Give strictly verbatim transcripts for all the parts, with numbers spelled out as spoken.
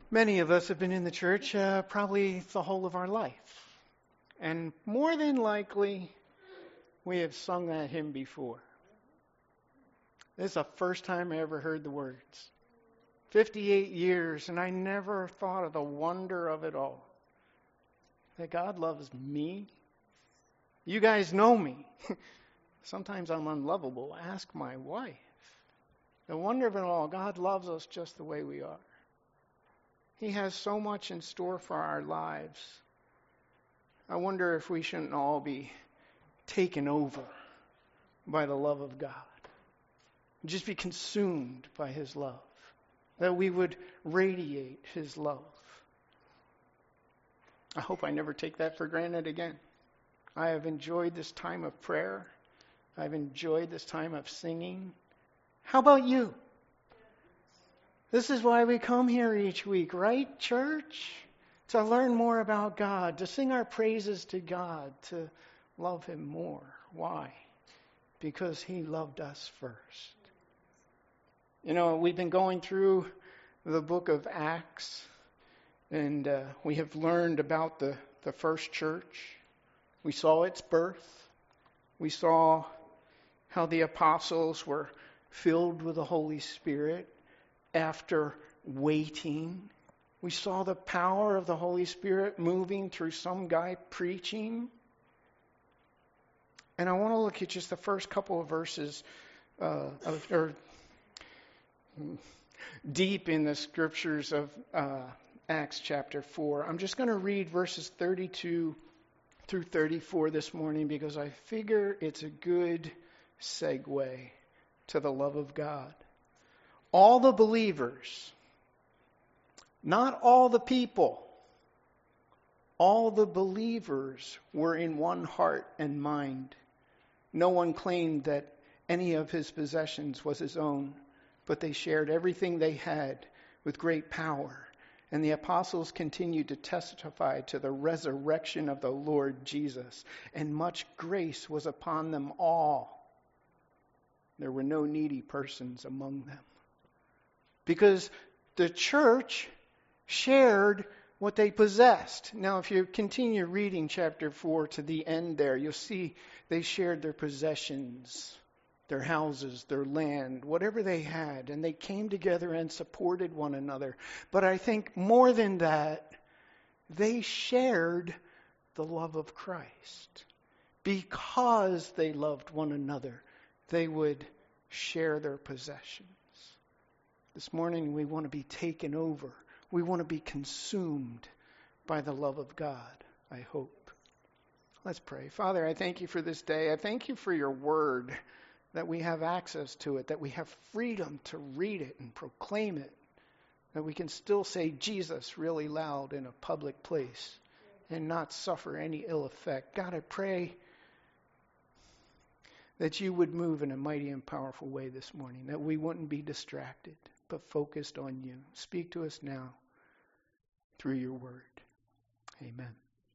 Many of us have been in the church uh, probably the whole of our life. And more than likely, we have sung that hymn before. This is the first time I ever heard the words. fifty-eight years, and I never thought of the wonder of it all. That God loves me. You guys know me. Sometimes I'm unlovable. Ask my wife. The wonder of it all, God loves us just the way we are. He has so much in store for our lives. I wonder if we shouldn't all be taken over by the love of God. Just be consumed by His love. That we would radiate His love. I hope I never take that for granted again. I have enjoyed this time of prayer. I've enjoyed this time of singing. How about you? This is why we come here each week, right, church? To learn more about God, to sing our praises to God, to love Him more. Why? Because He loved us first. You know, we've been going through the book of Acts, and uh, we have learned about the, the first church. We saw its birth. We saw how the apostles were filled with the Holy Spirit after waiting. We saw the power of the Holy Spirit moving through some guy preaching. And I want to look at just the first couple of verses uh, of, or deep in the scriptures of uh, Acts chapter four. I'm just going to read verses thirty-two through thirty-four this morning because I figure it's a good segue to the love of God. All the believers, not all the people, all the believers were in one heart and mind. No one claimed that any of his possessions was his own, but they shared everything they had with great power. And the apostles continued to testify to the resurrection of the Lord Jesus, and much grace was upon them all. There were no needy persons among them. Because the church shared what they possessed. Now, if you continue reading chapter four to the end there, you'll see they shared their possessions, their houses, their land, whatever they had. And they came together and supported one another. But I think more than that, they shared the love of Christ. Because they loved one another, they would share their possessions. This morning we want to be taken over. We want to be consumed by the love of God, I hope. Let's pray. Father, I thank you for this day. I thank you for your word, that we have access to it, that we have freedom to read it and proclaim it, that we can still say Jesus really loud in a public place and not suffer any ill effect. God, I pray that you would move in a mighty and powerful way this morning, that we wouldn't be distracted, but focused on you. Speak to us now through your word. Amen.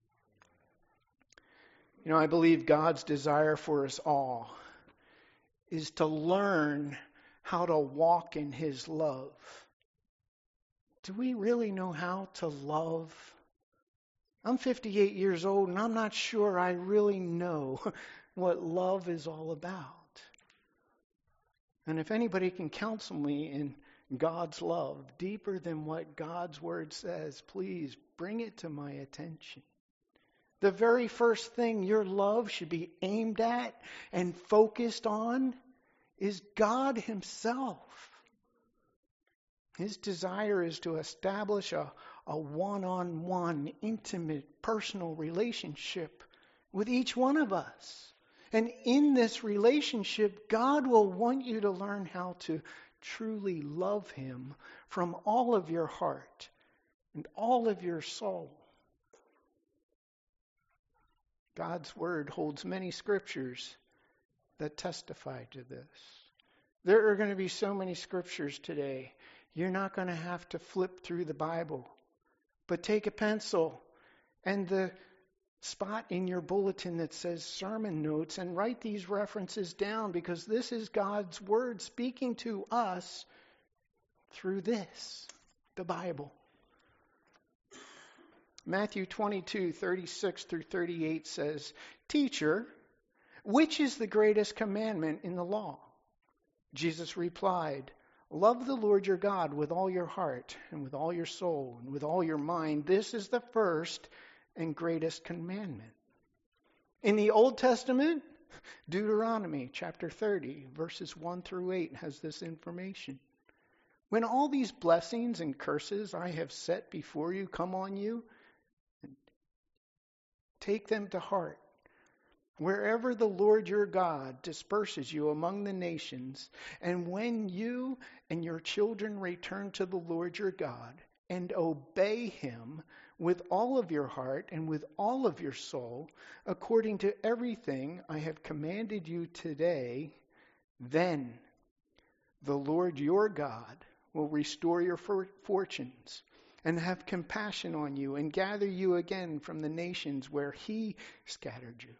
You know, I believe God's desire for us all is to learn how to walk in His love. Do we really know how to love? I'm fifty-eight years old, and I'm not sure I really know what love is all about. And if anybody can counsel me in God's love deeper than what God's word says, please bring it to my attention. The very first thing your love should be aimed at and focused on is God Himself. His desire is to establish a, a one-on-one, intimate, personal relationship with each one of us. And in this relationship, God will want you to learn how to truly love Him from all of your heart and all of your soul. God's word holds many scriptures that testify to this. There are going to be so many scriptures today. You're not going to have to flip through the Bible, but take a pencil and the spot in your bulletin that says sermon notes and write these references down, because this is God's word speaking to us through this, the Bible. Matthew twenty-two, thirty-six through thirty-eight says, "Teacher, which is the greatest commandment in the law?" Jesus replied, "Love the Lord your God with all your heart and with all your soul and with all your mind. This is the first and greatest commandment." In the Old Testament, Deuteronomy chapter thirty, verses one through eight has this information. "When all these blessings and curses I have set before you come on you, take them to heart. Wherever the Lord your God disperses you among the nations, and when you and your children return to the Lord your God and obey him with all of your heart and with all of your soul, according to everything I have commanded you today, then the Lord your God will restore your for- fortunes and have compassion on you and gather you again from the nations where he scattered you.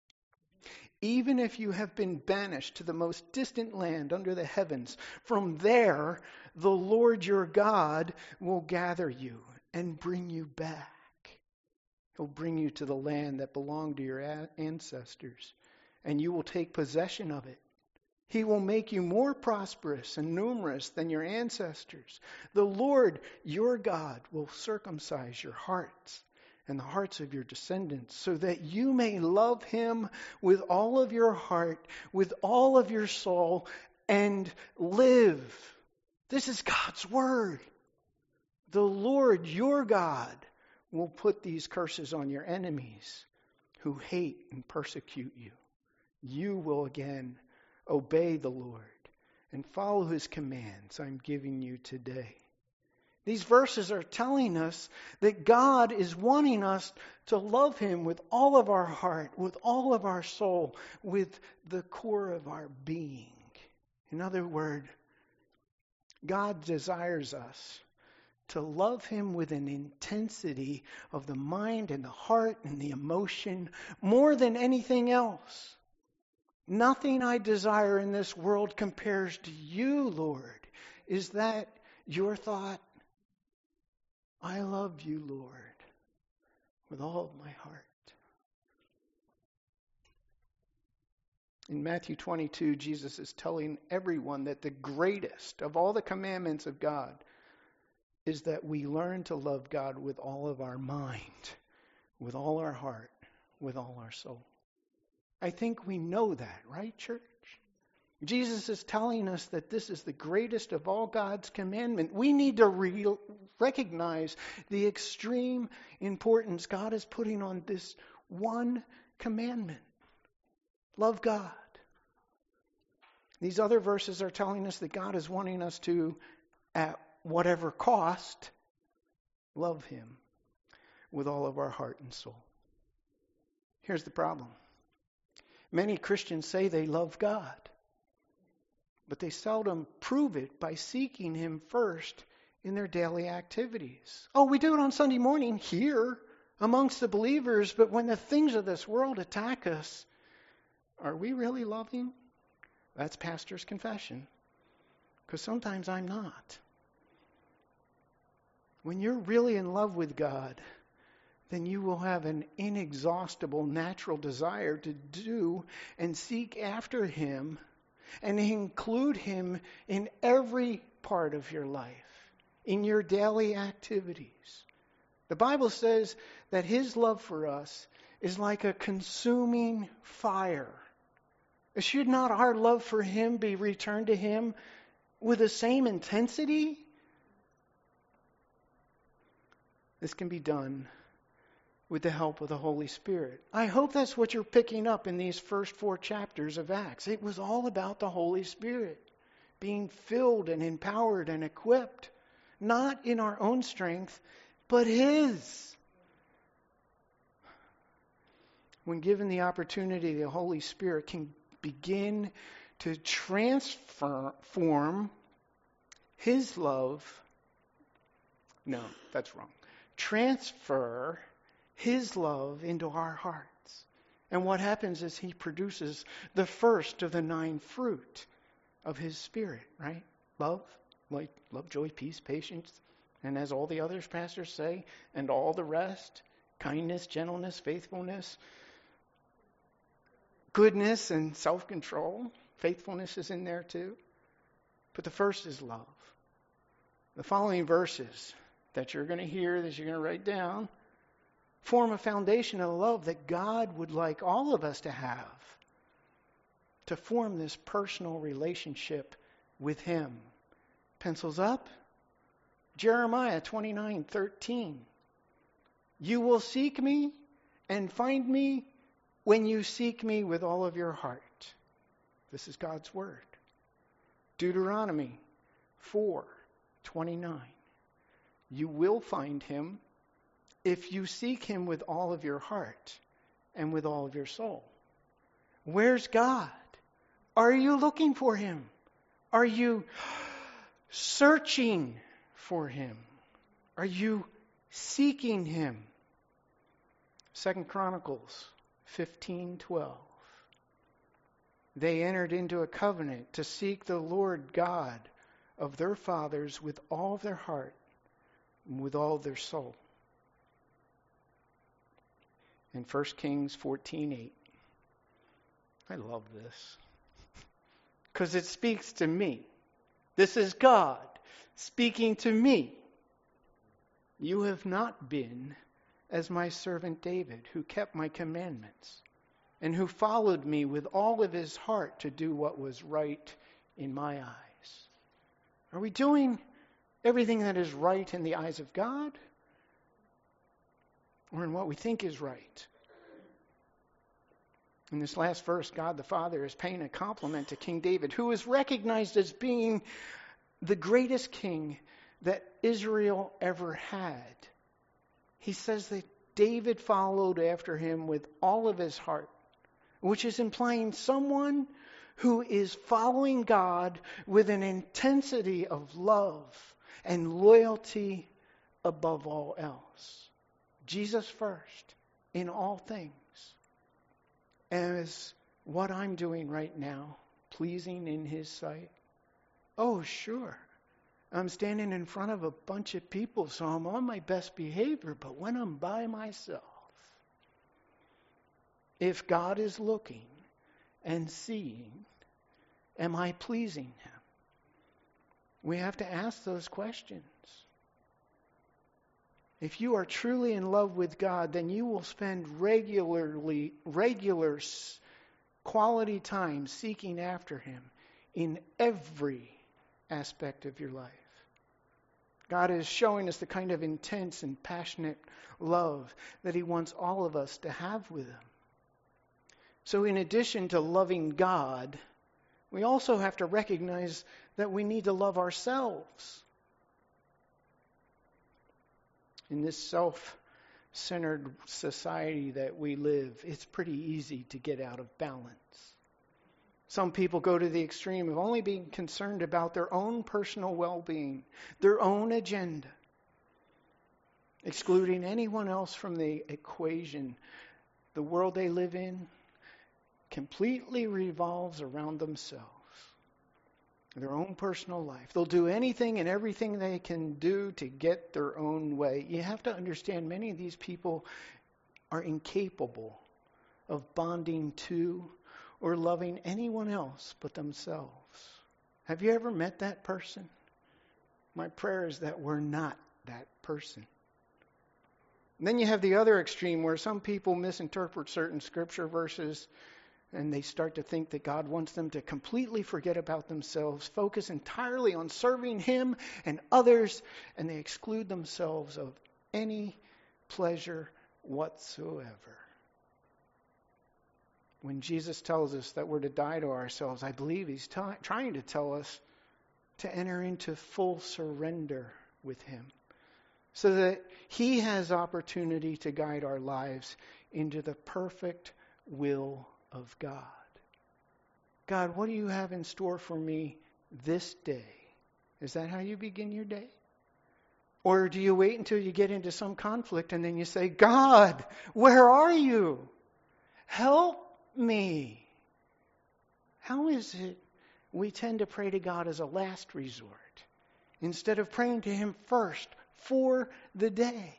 Even if you have been banished to the most distant land under the heavens, from there the Lord your God will gather you and bring you back. He'll bring you to the land that belonged to your ancestors, and you will take possession of it. He will make you more prosperous and numerous than your ancestors. The Lord your God will circumcise your hearts and the hearts of your descendants, so that you may love him with all of your heart, with all of your soul, and live. This is God's word. The Lord your God will put these curses on your enemies who hate and persecute you. You will again obey the Lord and follow his commands I'm giving you today. These verses are telling us that God is wanting us to love him with all of our heart, with all of our soul, with the core of our being. In other words, God desires us to love him with an intensity of the mind and the heart and the emotion more than anything else. Nothing I desire in this world compares to you, Lord. Is that your thought? I love you, Lord, with all of my heart. In Matthew twenty-two, Jesus is telling everyone that the greatest of all the commandments of God is that we learn to love God with all of our mind, with all our heart, with all our soul. I think we know that, right, church? Jesus is telling us that this is the greatest of all God's commandments. We need to re- recognize the extreme importance God is putting on this one commandment. Love God. These other verses are telling us that God is wanting us to, at whatever cost, love him with all of our heart and soul. Here's the problem. Many Christians say they love God, but they seldom prove it by seeking him first in their daily activities. Oh, we do it on Sunday morning here amongst the believers, but when the things of this world attack us, are we really loving? That's pastor's confession, because sometimes I'm not. When you're really in love with God, then you will have an inexhaustible natural desire to do and seek after him and include him in every part of your life, in your daily activities. The Bible says that his love for us is like a consuming fire. Should not our love for him be returned to him with the same intensity? This can be done with the help of the Holy Spirit. I hope that's what you're picking up in these first four chapters of Acts. It was all about the Holy Spirit being filled and empowered and equipped, not in our own strength, but his. When given the opportunity, the Holy Spirit can begin to transform his love. No, that's wrong. Transfer his love into our hearts. And what happens is he produces the first of the nine fruit of his Spirit, right? Love, like love, joy, peace, patience, And as all the others pastors say, and all the rest, kindness, gentleness, faithfulness, goodness, and self-control. Faithfulness is in there too. But the first is love. The following verses that you're going to hear, that you're going to write down, form a foundation of love that God would like all of us to have, to form this personal relationship with Him. Pencils up. Jeremiah twenty-nine thirteen. You will seek me and find me when you seek me with all of your heart. This is God's word. Deuteronomy four twenty-nine. You will find him if you seek him with all of your heart and with all of your soul. Where's God? Are you looking for him? Are you searching for him? Are you seeking him? Second Chronicles fifteen twelve. They entered into a covenant to seek the Lord God of their fathers with all their heart and with all their soul. In First Kings fourteen eight. I love this. Because it speaks to me. This is God speaking to me. You have not been as my servant David, who kept my commandments and who followed me with all of his heart to do what was right in my eyes. Are we doing everything that is right in the eyes of God? Or in what we think is right? In this last verse, God the Father is paying a compliment to King David, who is recognized as being the greatest king that Israel ever had. He says that David followed after him with all of his heart, which is implying someone who is following God with an intensity of love and loyalty above all else. Jesus first in all things. As what I'm doing right now, pleasing in his sight? Oh, sure. I'm standing in front of a bunch of people, so I'm on my best behavior. But when I'm by myself, if God is looking and seeing, am I pleasing him? We have to ask those questions. If you are truly in love with God, then you will spend regularly, regular quality time seeking after him in every aspect of your life. God is showing us the kind of intense and passionate love that he wants all of us to have with him. So in addition to loving God, we also have to recognize that we need to love ourselves. In this self-centered society that we live, it's pretty easy to get out of balance. Some people go to the extreme of only being concerned about their own personal well-being, their own agenda, excluding anyone else from the equation. The world they live in completely revolves around themselves, their own personal life. They'll do anything and everything they can do to get their own way. You have to understand, many of these people are incapable of bonding to or loving anyone else but themselves. Have you ever met that person? My prayer is that we're not that person. And then you have the other extreme where some people misinterpret certain scripture verses and they start to think that God wants them to completely forget about themselves, focus entirely on serving him and others, and they exclude themselves of any pleasure whatsoever. When Jesus tells us that we're to die to ourselves, I believe he's t- trying to tell us to enter into full surrender with him, so that he has opportunity to guide our lives into the perfect will of God. God, what do you have in store for me this day? Is that how you begin your day? Or do you wait until you get into some conflict and then you say, God, where are you? Help me. How is it we tend to pray to God as a last resort instead of praying to him first for the day.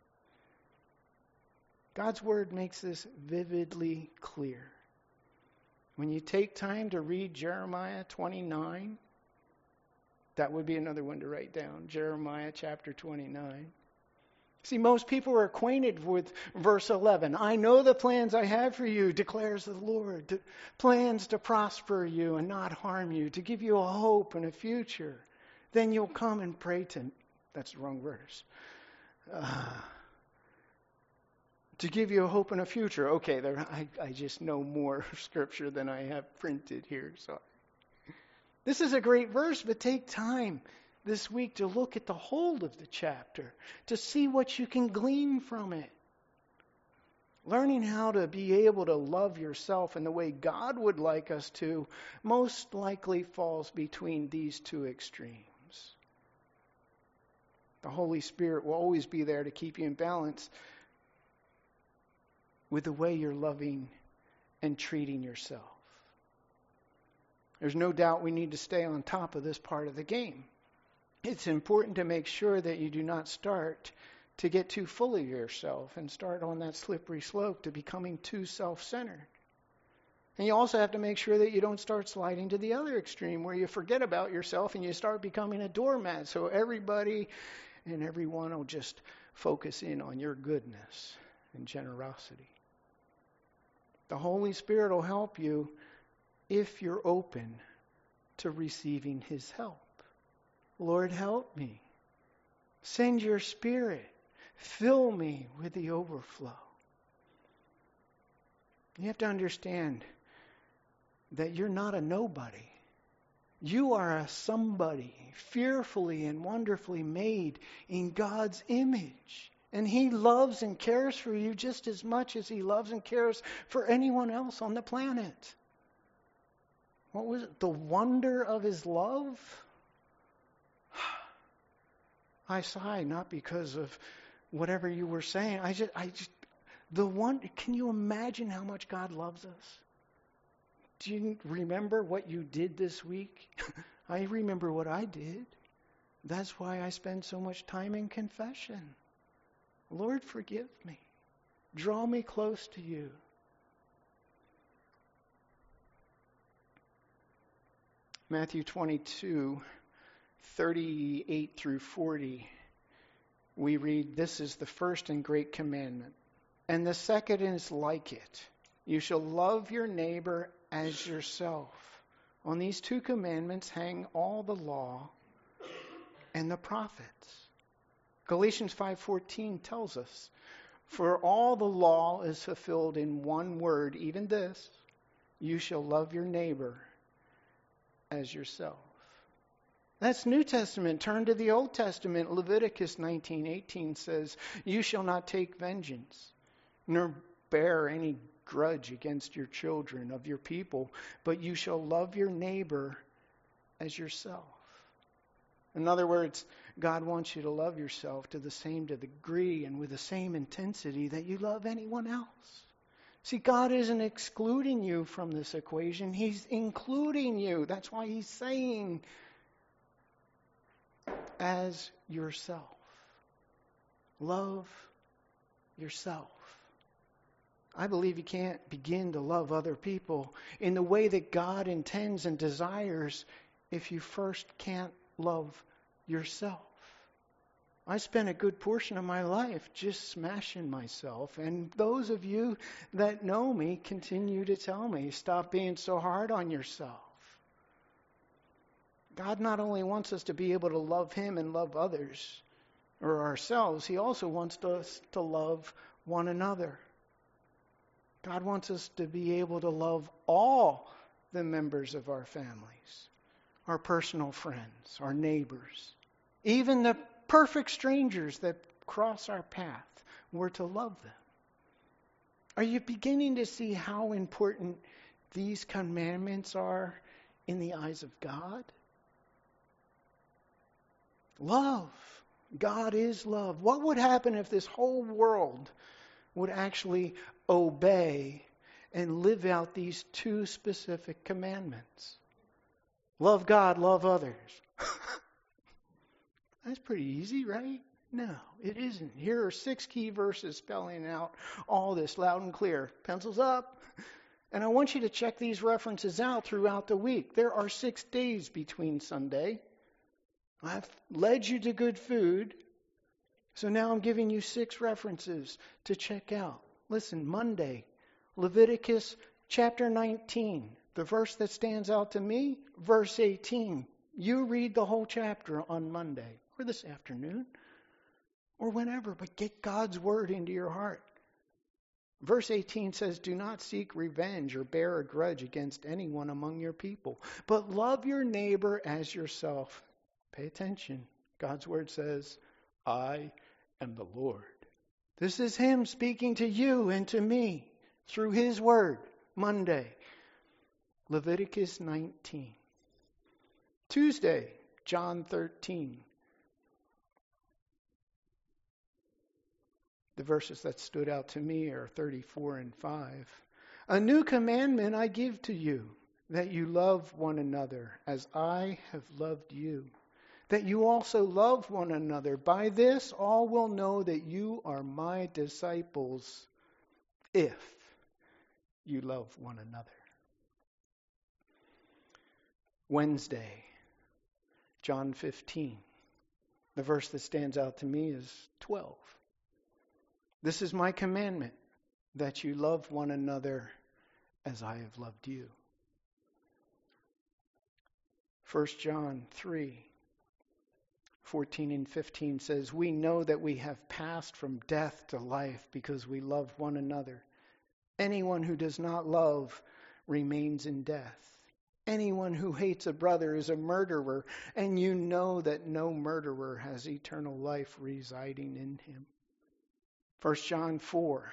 God's word makes this vividly clear. When you take time to read Jeremiah twenty-nine, that would be another one to write down, Jeremiah chapter twenty-nine. See, most people are acquainted with verse eleven. I know the plans I have for you, declares the Lord. To, plans to prosper you and not harm you, to give you a hope and a future. Then you'll come and pray to me. That's the wrong verse. Uh, to give you a hope and a future. Okay, there, I, I just know more scripture than I have printed here. Sorry. This is a great verse, but take time this week to look at the whole of the chapter, to see what you can glean from it. Learning how to be able to love yourself in the way God would like us to most likely falls between these two extremes. The Holy Spirit will always be there to keep you in balance with the way you're loving and treating yourself. There's no doubt we need to stay on top of this part of the game. It's important to make sure that you do not start to get too full of yourself and start on that slippery slope to becoming too self-centered. And you also have to make sure that you don't start sliding to the other extreme where you forget about yourself and you start becoming a doormat so everybody and everyone will just focus in on your goodness and generosity. The Holy Spirit will help you if you're open to receiving His help. Lord, help me. Send your Spirit. Fill me with the overflow. You have to understand that you're not a nobody. You are a somebody, fearfully and wonderfully made in God's image. And He loves and cares for you just as much as He loves and cares for anyone else on the planet. What was it? The wonder of His love? I sigh, not because of whatever you were saying. I just, I just, the one. Can you imagine how much God loves us? Do you remember what you did this week? I remember what I did. That's why I spend so much time in confession. Lord, forgive me. Draw me close to you. Matthew twenty-two, thirty-eight through forty, we read, this is the first and great commandment. And the second is like it. You shall love your neighbor as yourself. On these two commandments hang all the law and the prophets. Galatians five fourteen tells us, for all the law is fulfilled in one word, even this, you shall love your neighbor as yourself. That's New Testament. Turn to the Old Testament. Leviticus nineteen eighteen says, you shall not take vengeance, nor bear any grudge against your children of your people, but you shall love your neighbor as yourself. In other words, God wants you to love yourself to the same degree and with the same intensity that you love anyone else. See, God isn't excluding you from this equation. He's including you. That's why He's saying, as yourself. Love yourself. I believe you can't begin to love other people in the way that God intends and desires if you first can't love yourself. I spent a good portion of my life just smashing myself. And those of you that know me continue to tell me, stop being so hard on yourself. God not only wants us to be able to love Him and love others or ourselves, He also wants us to love one another. God wants us to be able to love all the members of our families, our personal friends, our neighbors, even the perfect strangers that cross our path. We're to love them. Are you beginning to see how important these commandments are in the eyes of God? Love. God is love. What would happen if this whole world would actually obey and live out these two specific commandments? Love God, love others. That's pretty easy, right? No, it isn't. Here are six key verses spelling out all this loud and clear. Pencils up. And I want you to check these references out throughout the week. There are six days between Sunday. I've led you to good food. So now I'm giving you six references to check out. Listen, Monday, Leviticus chapter nineteen. The verse that stands out to me, verse eighteen. You read the whole chapter on Monday or this afternoon or whenever, but get God's word into your heart. Verse eighteen says, do not seek revenge or bear a grudge against anyone among your people, but love your neighbor as yourself. Pay attention. God's word says, I am the Lord. This is him speaking to you and to me through his word. Monday, Leviticus nineteen. Tuesday, John thirteen. The verses that stood out to me are thirty-four and five. A new commandment I give to you, that you love one another as I have loved you, that you also love one another. By this all will know that you are my disciples, if you love one another. Wednesday, John fifteen. The verse that stands out to me is twelve. This is my commandment, that you love one another as I have loved you. First John three, fourteen and fifteen says, we know that we have passed from death to life because we love one another. Anyone who does not love remains in death. Anyone who hates a brother is a murderer, and you know that no murderer has eternal life residing in him. First John four,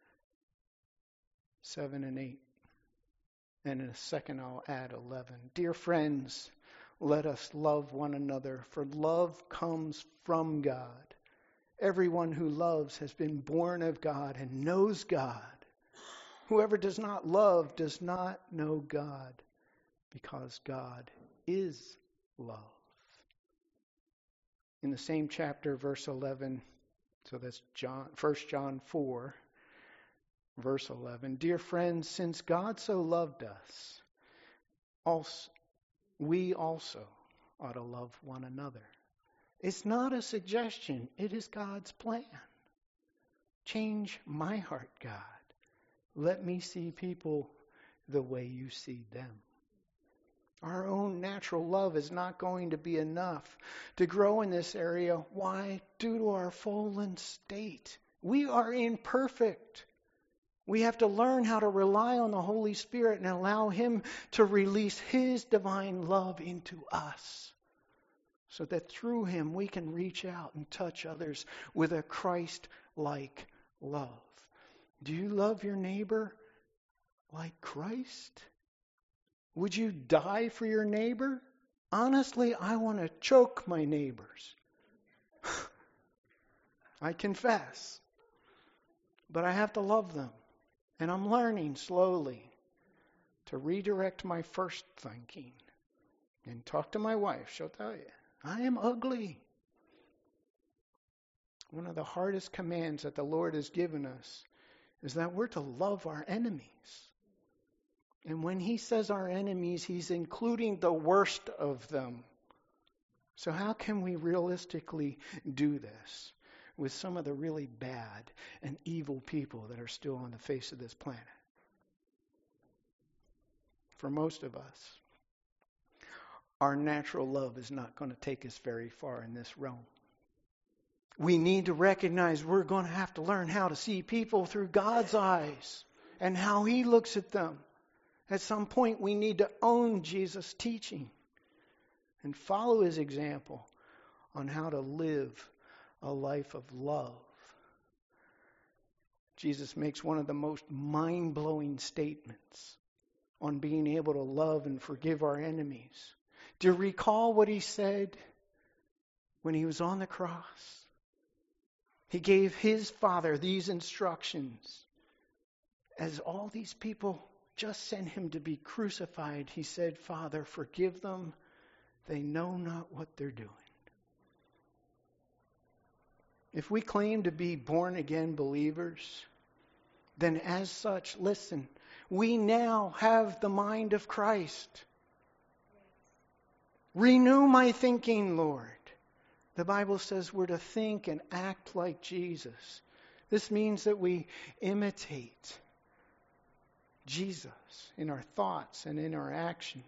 seven and eight. And in a second I'll add eleven. Dear friends, let us love one another, for love comes from God. Everyone who loves has been born of God and knows God. Whoever does not love does not know God, because God is love. In the same chapter, verse eleven, so that's John, First John four, verse eleven. Dear friends, since God so loved us, also, we also ought to love one another. It's not a suggestion. It is God's plan. Change my heart, God. Let me see people the way you see them. Our own natural love is not going to be enough to grow in this area. Why? Due to our fallen state. We are imperfect. We have to learn how to rely on the Holy Spirit and allow him to release his divine love into us, so that through him we can reach out and touch others with a Christ-like love. Do you love your neighbor like Christ? Would you die for your neighbor? Honestly, I want to choke my neighbors. I confess. But I have to love them. And I'm learning slowly to redirect my first thinking. And talk to my wife. She'll tell you, I am ugly. One of the hardest commands that the Lord has given us is that we're to love our enemies. And when he says our enemies, he's including the worst of them. So how can we realistically do this with some of the really bad and evil people that are still on the face of this planet? For most of us, our natural love is not going to take us very far in this realm. We need to recognize we're going to have to learn how to see people through God's eyes and how he looks at them. At some point, we need to own Jesus' teaching and follow his example on how to live a life of love. Jesus makes one of the most mind-blowing statements on being able to love and forgive our enemies. Do you recall what he said when he was on the cross? He gave his Father these instructions. As all these people just sent him to be crucified, he said, Father, forgive them. They know not what they're doing. If we claim to be born again believers, then as such, listen, we now have the mind of Christ. Renew my thinking, Lord. The Bible says we're to think and act like Jesus. This means that we imitate Jesus in our thoughts and in our actions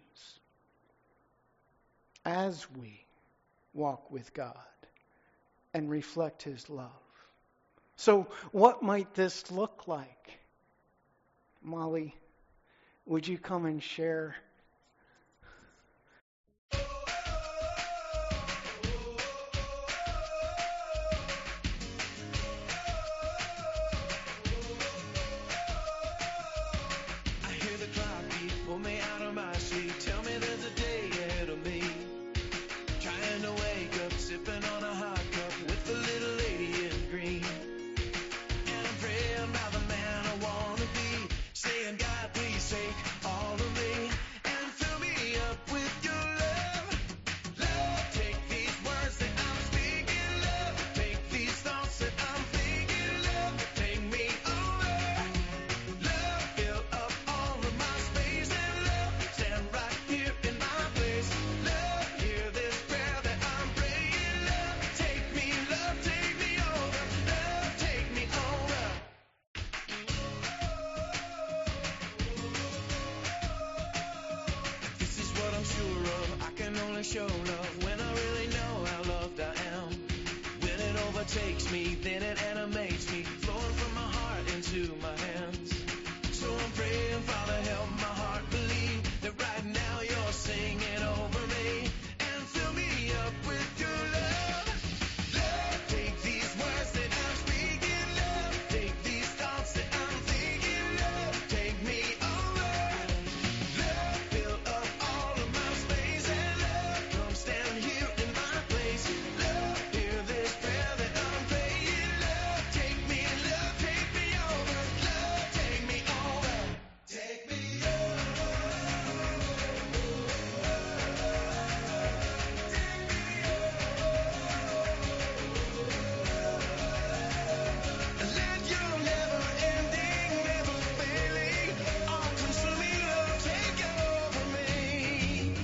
as we walk with God and reflect His love. So what might this look like? Molly, would you come and share? Show love when I really know how loved I am. When it overtakes me, then it animates me, flowing from my heart into my hands. So I'm praying, Father, help my heart believe that right now you're singing over me and fill me up with your love. Love, take these words that I'm speaking, love, take these thoughts that I'm thinking, love, take me over. Love, fill up all of my space and love, come stand here in my place. Love, hear this prayer that I'm praying. Love, take me, love, take me over. Love, take me over. Take me over. Let your never-ending, never-failing, all-consuming love take over me.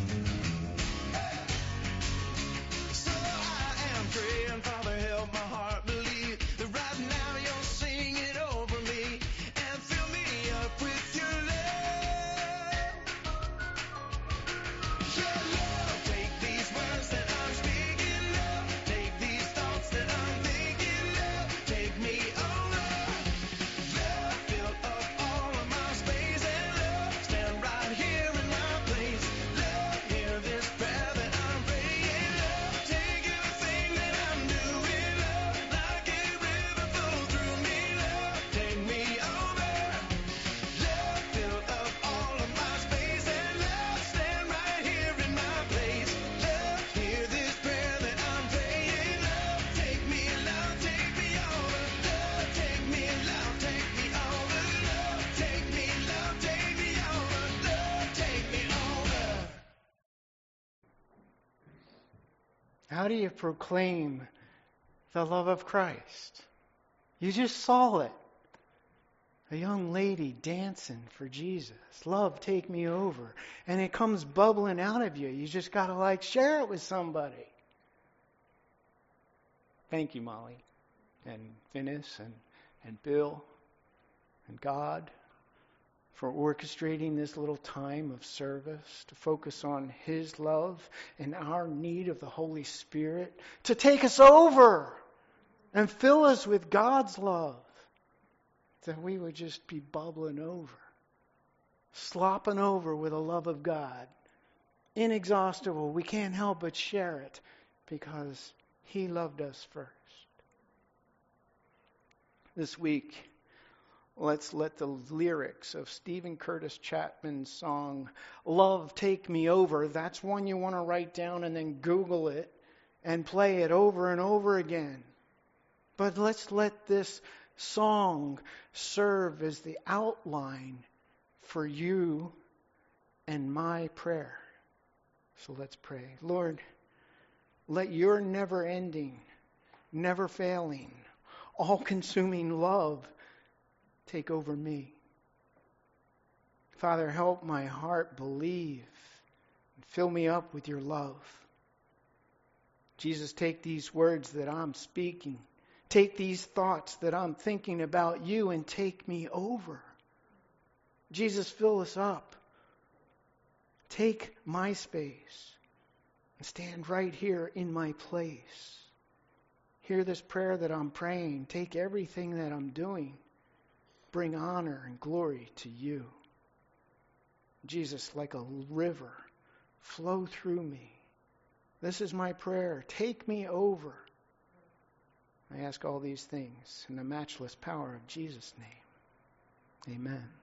So I am praying, Father, help my heart believe that right now you're singing over me and fill me up with your love. Your love, take these words that I'm speaking, love, take these thoughts that I'm thinking, love, take me over. Love, fill up all of my space and love, stand right here in my place. Love, hear this prayer that I'm praying. Love, take everything that I'm doing. Love, like a river flow through me. Love, take me over. Love, fill up all of my space and love, stand right here in my place. Love, hear this prayer that I'm praying. Love, take me, love, take me over. Love, take me, love, take me over. Love, take me, love, take me over. Love, take me over. How do you proclaim the love of Christ? You just saw it. A young lady dancing for Jesus. Love, take me over. And it comes bubbling out of you. You just got to like share it with somebody. Thank you, Molly. And Finis and, and Bill and God for orchestrating this little time of service to focus on His love and our need of the Holy Spirit to take us over and fill us with God's love, that we would just be bubbling over, slopping over with the love of God, inexhaustible. We can't help but share it because He loved us first. This week, let's let the lyrics of Stephen Curtis Chapman's song, Love, Take Me Over, that's one you want to write down and then Google it and play it over and over again. But let's let this song serve as the outline for you and my prayer. So let's pray. Lord, let your never-ending, never failing, all-consuming love take over me. Father, help my heart believe and fill me up with your love. Jesus, take these words that I'm speaking, take these thoughts that I'm thinking about you and take me over. Jesus, fill us up. Take my space and stand right here in my place. Hear this prayer that I'm praying. Take everything that I'm doing. Bring honor and glory to you. Jesus, like a river, flow through me. This is my prayer. Take me over. I ask all these things in the matchless power of Jesus' name. Amen.